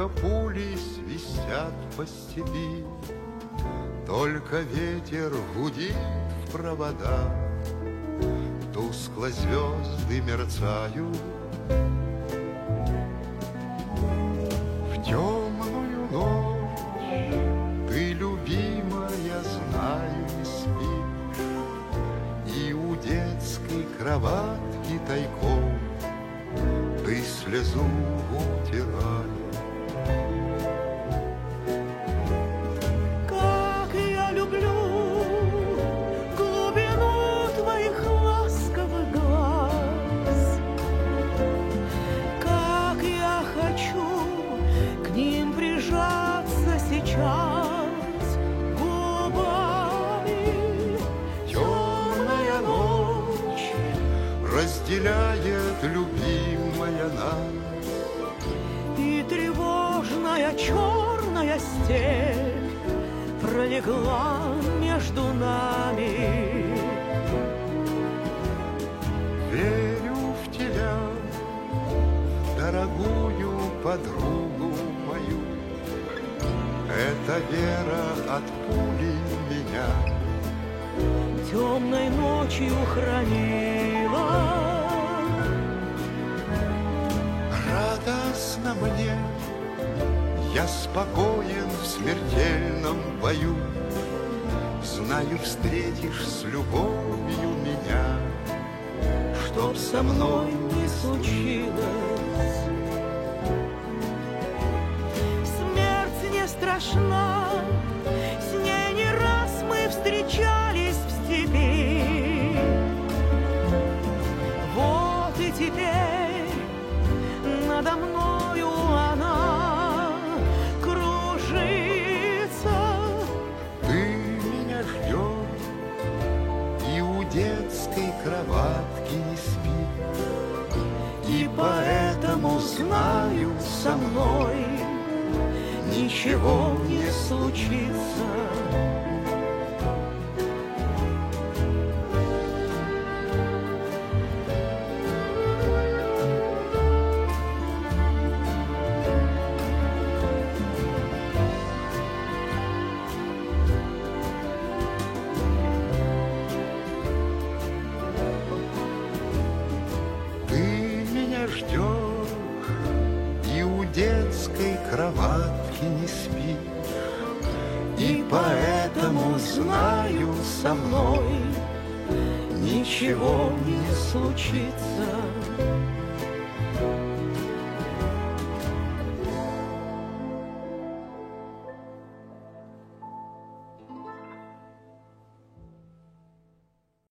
Только пули свистят по степи, только ветер гудит в провода, тускло звезды мерцают. В темную ночь ты, любимая, знаю, не спишь, и у детской кроватки тайком ты слезу утираешь. Как я люблю глубину твоих ласковых глаз, как я хочу к ним прижаться сейчас губами. Темная ночь разделяет, любимая, нас, И тревожная черная степь пролегла между нами. верю в тебя, дорогую подругу мою. Эта вера от пули меня Темной ночью хранила. радостно мне. Я спокоен в смертельном бою. Знаю, встретишь с любовью меня, Чтоб со мной не случилось. Смерть не страшна, с ней не раз мы встречались в степи. Вот и теперь надо мною она кружится. ты меня ждешь, и у детской кроватки не спишь, И поэтому знаю, со мной ничего не случится. ты меня ждешь, и у детской кроватки не спишь, И поэтому знаю, со мной ничего не случится.